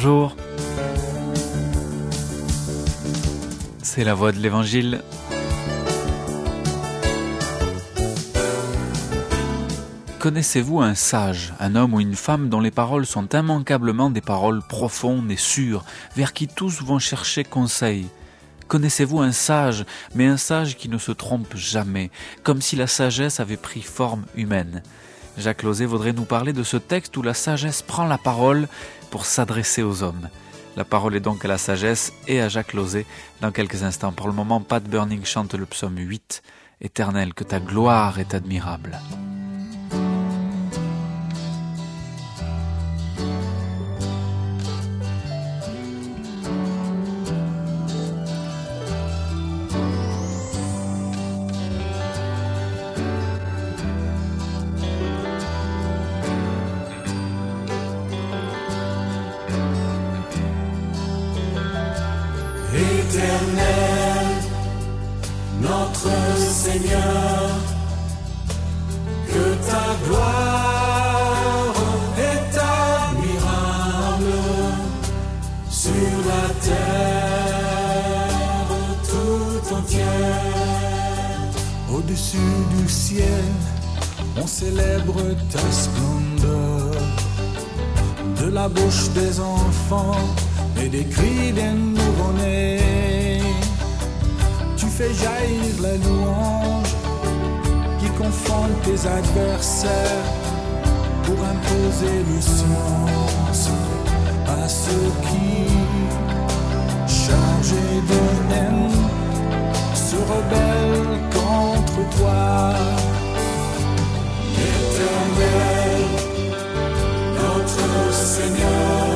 bonjour. C'est la voix de l'Évangile. Connaissez-vous un sage, un homme ou une femme dont les paroles sont immanquablement des paroles profondes et sûres, vers qui tous vont chercher conseil? Connaissez-vous un sage, mais un sage qui ne se trompe jamais, comme si la sagesse avait pris forme humaine? Jacques Lauzet voudrait nous parler de ce texte où la sagesse prend la parole pour s'adresser aux hommes. La parole est donc à la sagesse et à Jacques Lauzet dans quelques instants. Pour le moment, Pat Burning chante le psaume 8. « Éternel, que ta gloire est admirable ». Éternel, notre Seigneur, que ta gloire est admirable sur la terre tout entière. Au-dessus du ciel, on célèbre ta splendeur. De la bouche des enfants et des cris des nouveau-nés, tu fais jaillir la louange qui confond tes adversaires pour imposer le silence à ceux qui, chargés de haine, se rebellent contre toi. Éternel, notre Seigneur,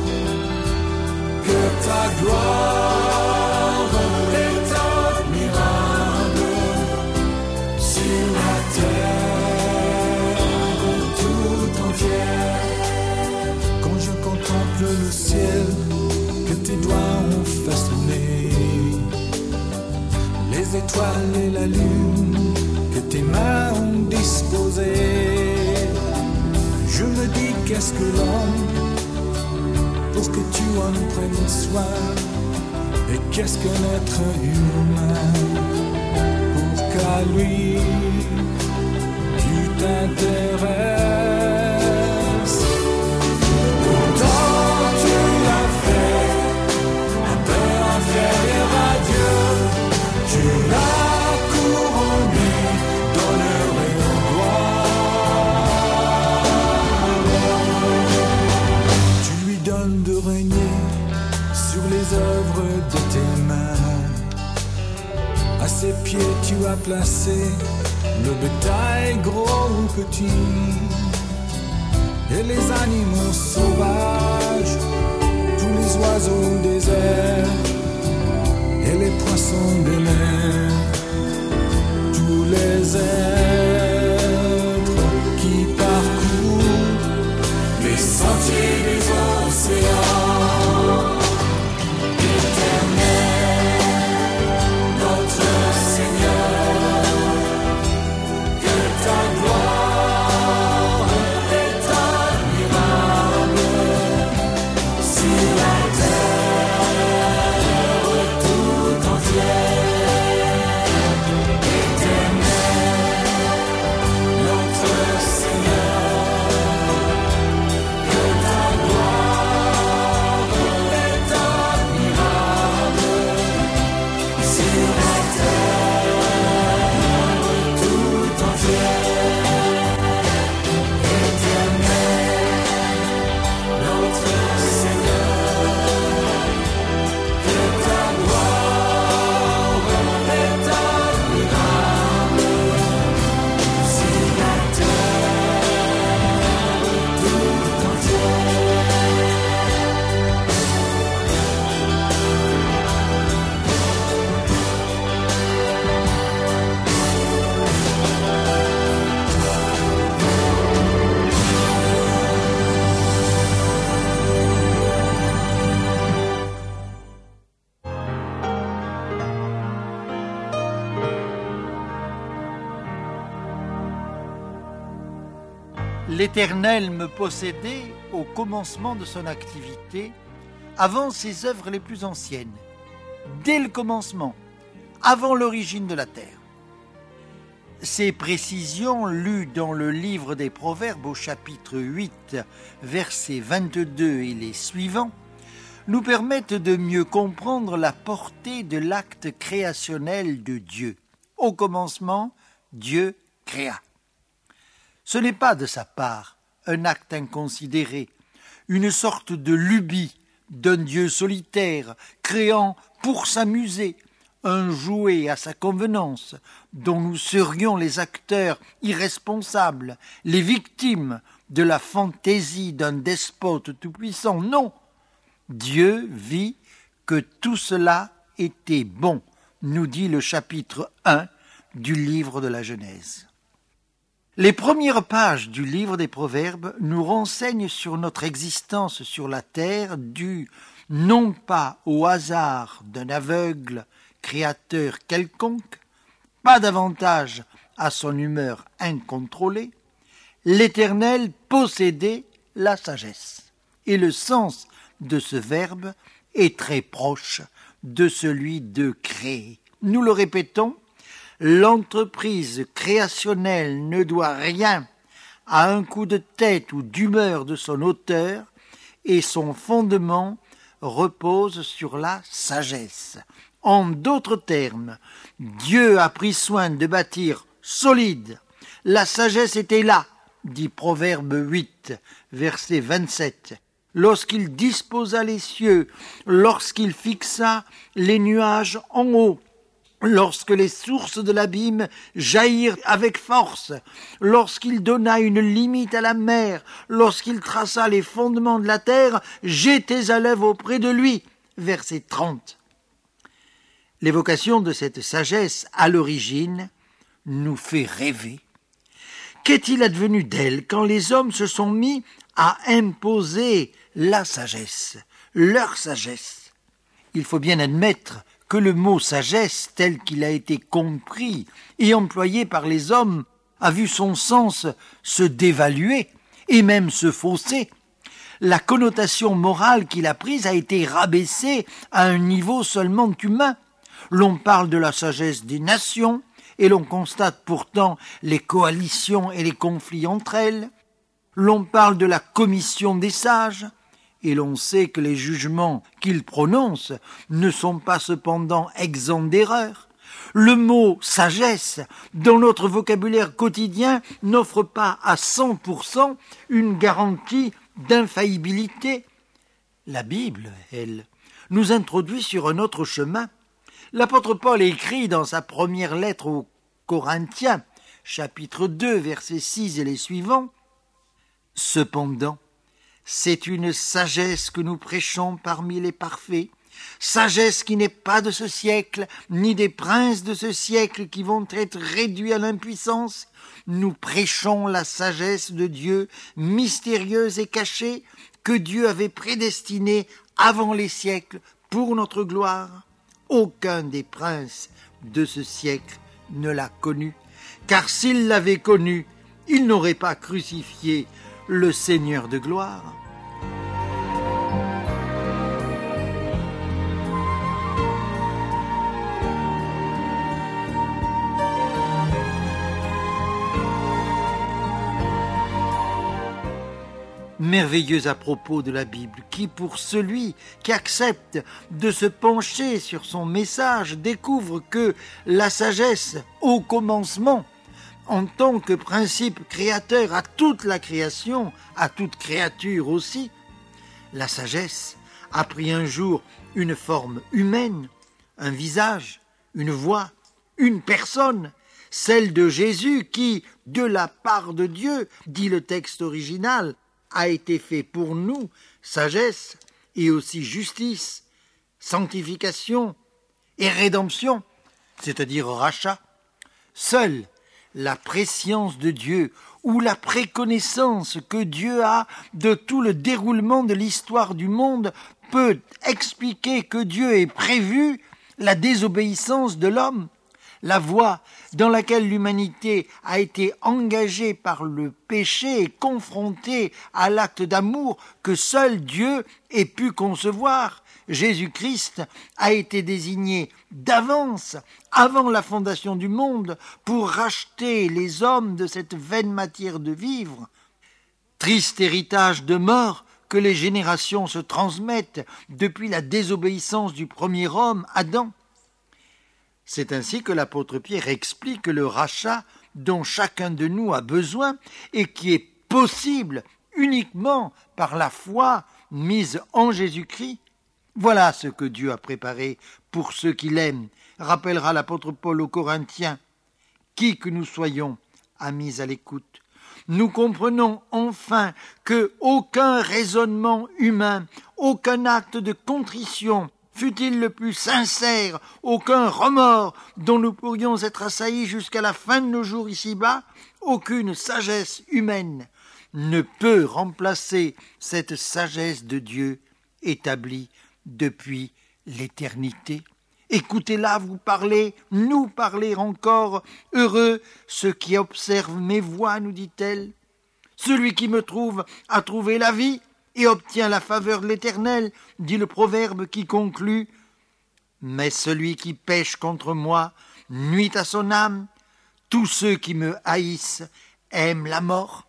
que ta gloire est admirable sur la terre tout entière. Quand je contemple le ciel que tes doigts ont façonné, les étoiles et la lune que tes mains ont disposées, je me dis qu'est-ce que l'homme pour que tu en prennes soin, et qu'est-ce qu'un être humain pour qu'à lui tu t'intéresses. Pourtant tu l'as fait un peu inférieur à Dieu, tu l'as couronné d'honneur et de gloire. Tu lui donnes de régner sur les œuvres de tes mains. À ses pieds tu as placé le bétail gros ou petit, et les animaux sauvages, tous les oiseaux des airs et les poissons des mers, tous les êtres qui parcourent Les sentiers des océans. L'Éternel me possédait au commencement de son activité, avant ses œuvres les plus anciennes, dès le commencement, avant l'origine de la terre. Ces précisions, lues dans le livre des Proverbes au chapitre 8, versets 22 et les suivants, nous permettent de mieux comprendre la portée de l'acte créationnel de Dieu. Au commencement, Dieu créa. Ce n'est pas de sa part un acte inconsidéré, une sorte de lubie d'un Dieu solitaire, créant pour s'amuser, un jouet à sa convenance, dont nous serions les acteurs irresponsables, les victimes de la fantaisie d'un despote tout-puissant. Non, Dieu vit que tout cela était bon, nous dit le chapitre 1 du livre de la Genèse. Les premières pages du livre des Proverbes nous renseignent sur notre existence sur la terre due non pas au hasard d'un aveugle créateur quelconque, pas davantage à son humeur incontrôlée. L'Éternel possédait la sagesse. Et le sens de ce verbe est très proche de celui de créer. Nous le répétons, l'entreprise créationnelle ne doit rien à un coup de tête ou d'humeur de son auteur et son fondement repose sur la sagesse. En d'autres termes, Dieu a pris soin de bâtir solide. La sagesse était là, dit Proverbe 8, verset 27. Lorsqu'il disposa les cieux, lorsqu'il fixa les nuages en haut, lorsque les sources de l'abîme jaillirent avec force, lorsqu'il donna une limite à la mer, lorsqu'il traça les fondements de la terre, j'étais à l'œuvre auprès de lui. Verset 30. L'évocation de cette sagesse à l'origine nous fait rêver. Qu'est-il advenu d'elle quand les hommes se sont mis à imposer la sagesse, leur sagesse? Il faut bien admettre que le mot sagesse, tel qu'il a été compris et employé par les hommes, a vu son sens se dévaluer et même se fausser. La connotation morale qu'il a prise a été rabaissée à un niveau seulement humain. L'on parle de la sagesse des nations et l'on constate pourtant les coalitions et les conflits entre elles. L'on parle de la commission des sages et l'on sait que les jugements qu'ils prononcent ne sont pas cependant exempts d'erreur. Le mot sagesse, dans notre vocabulaire quotidien, n'offre pas à 100% une garantie d'infaillibilité. La Bible, elle, nous introduit sur un autre chemin. L'apôtre Paul écrit dans sa première lettre aux Corinthiens, chapitre 2, versets 6 et les suivants, « Cependant, c'est une sagesse que nous prêchons parmi les parfaits, sagesse qui n'est pas de ce siècle, ni des princes de ce siècle qui vont être réduits à l'impuissance. Nous prêchons la sagesse de Dieu, mystérieuse et cachée, que Dieu avait prédestinée avant les siècles pour notre gloire. Aucun des princes de ce siècle ne l'a connue, car s'il l'avait connue, il n'aurait pas crucifié le Seigneur de gloire. » Merveilleux à propos de la Bible, qui pour celui qui accepte de se pencher sur son message découvre que la sagesse au commencement, en tant que principe créateur à toute la création, à toute créature aussi, la sagesse a pris un jour une forme humaine, un visage, une voix, une personne, celle de Jésus qui, de la part de Dieu, dit le texte original, a été fait pour nous sagesse et aussi justice, sanctification et rédemption, c'est-à-dire rachat. Seule la préscience de Dieu ou la préconnaissance que Dieu a de tout le déroulement de l'histoire du monde peut expliquer que Dieu ait prévu la désobéissance de l'homme. la voie dans laquelle l'humanité a été engagée par le péché et confrontée à l'acte d'amour que seul Dieu ait pu concevoir. Jésus-Christ a été désigné d'avance, avant la fondation du monde, pour racheter les hommes de cette vaine matière de vivre. Triste héritage de mort que les générations se transmettent depuis la désobéissance du premier homme, Adam. C'est ainsi que l'apôtre Pierre explique le rachat dont chacun de nous a besoin et qui est possible uniquement par la foi mise en Jésus-Christ. Voilà ce que Dieu a préparé pour ceux qui l'aiment, rappellera l'apôtre Paul aux Corinthiens. Qui que nous soyons, amis à l'écoute, nous comprenons enfin que aucun raisonnement humain, aucun acte de contrition, fût-il le plus sincère, aucun remords dont nous pourrions être assaillis jusqu'à la fin de nos jours ici-bas, aucune sagesse humaine ne peut remplacer cette sagesse de Dieu établie depuis l'éternité. Écoutez-la vous parler, nous parler encore. Heureux ceux qui observent mes voies, nous dit-elle. Celui qui me trouve a trouvé la vie et obtient la faveur de l'Éternel, dit le proverbe qui conclut. Mais celui qui pêche contre moi nuit à son âme. Tous ceux qui me haïssent aiment la mort.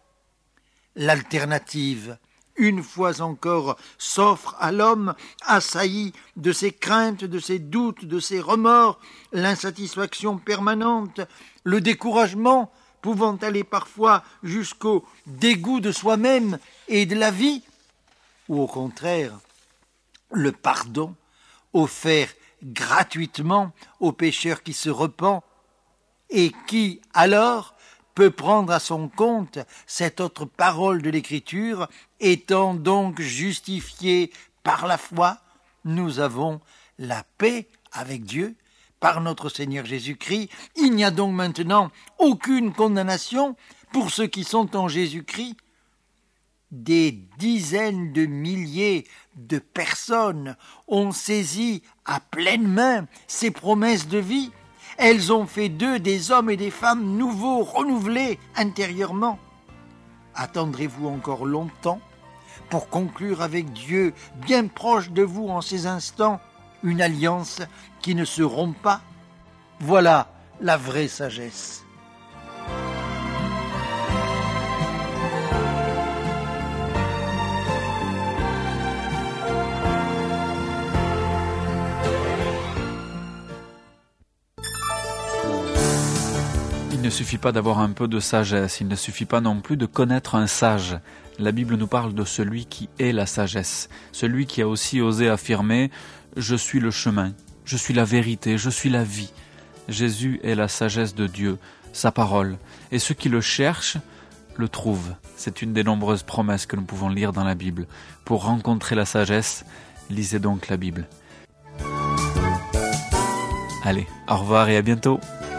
L'alternative, une fois encore, s'offre à l'homme, assailli de ses craintes, de ses doutes, de ses remords, l'insatisfaction permanente, le découragement, pouvant aller parfois jusqu'au dégoût de soi-même et de la vie, ou au contraire, le pardon offert gratuitement au pécheur qui se repent et qui, alors, peut prendre à son compte cette autre parole de l'Écriture, étant donc justifié par la foi, nous avons la paix avec Dieu par notre Seigneur Jésus-Christ. Il n'y a donc maintenant aucune condamnation pour ceux qui sont en Jésus-Christ. Des dizaines de milliers de personnes ont saisi à pleine main ces promesses de vie. Elles ont fait d'eux des hommes et des femmes nouveaux, renouvelés intérieurement. Attendrez-vous encore longtemps pour conclure avec Dieu, bien proche de vous en ces instants, une alliance qui ne se rompt pas? Voilà la vraie sagesse. Il ne suffit pas d'avoir un peu de sagesse, il ne suffit pas non plus de connaître un sage. La Bible nous parle de celui qui est la sagesse, celui qui a aussi osé affirmer « Je suis le chemin, je suis la vérité, je suis la vie ». Jésus est la sagesse de Dieu, sa parole, et ceux qui le cherchent le trouvent. C'est une des nombreuses promesses que nous pouvons lire dans la Bible. Pour rencontrer la sagesse, lisez donc la Bible. Allez, au revoir et à bientôt.